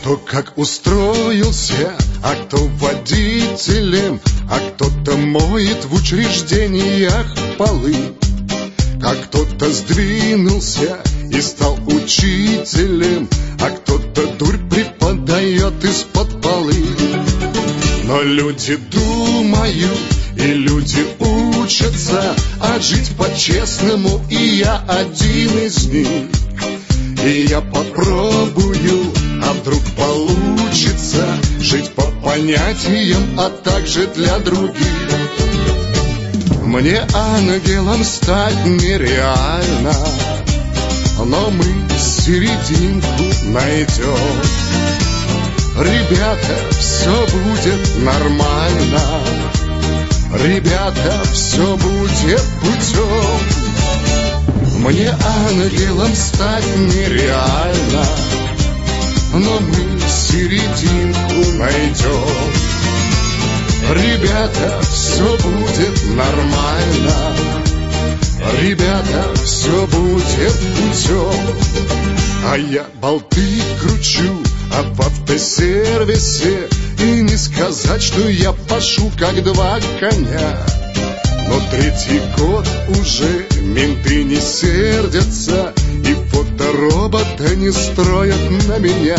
Кто как устроился, а кто водителем, а кто-то моет в учреждениях полы, а кто-то сдвинулся и стал учителем, а кто-то дурь преподает из-под полы. Но люди думают и люди учатся, а жить по-честному, и я один из них. И я попробую, а вдруг получится жить по понятиям, а также для других. Мне ангелом стать нереально, но мы серединку найдем. Ребята, все будет нормально, ребята, все будет путем. Мне ангелом стать нереально, но мы серединку найдем. Ребята, все будет нормально, ребята, все будет путем. А я болты кручу об автосервисе, и не сказать, что я пашу как два коня. Но третий год уже менты не сердятся, и фоторобота не строят на меня.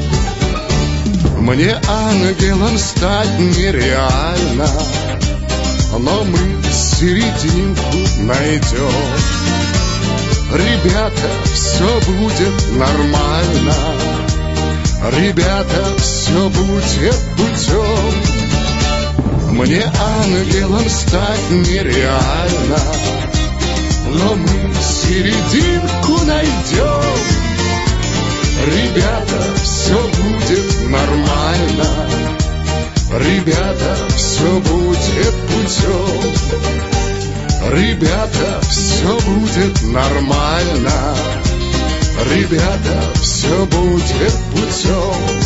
Мне ангелом стать нереально, но мы серединку найдем. Ребята, все будет нормально, ребята, все будет путем. Мне ангелом стать нереально, но мы серединку найдем. Ребята, все будет нормально, ребята, все будет путем. Ребята, все будет нормально, ребята, все будет путем.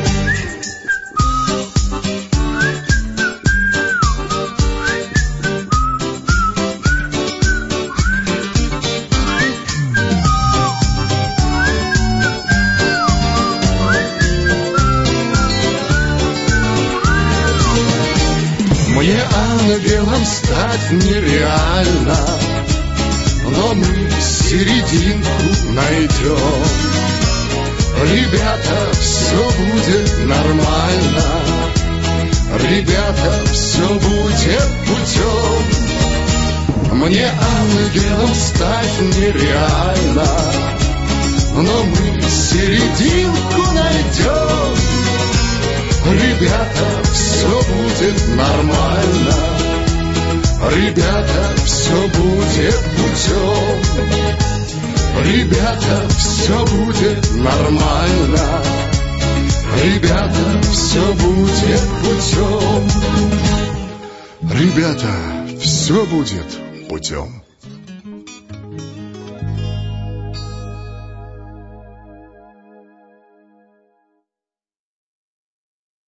Мне ангелом стать нереально, но мы серединку найдем. Ребята, все будет нормально, ребята, все будет путем. Мне ангелом стать нереально, но мы серединку найдем. Ребята, все будет нормально, ребята, все будет путем. Ребята, все будет нормально, ребята, все будет путем. Ребята, все будет путем.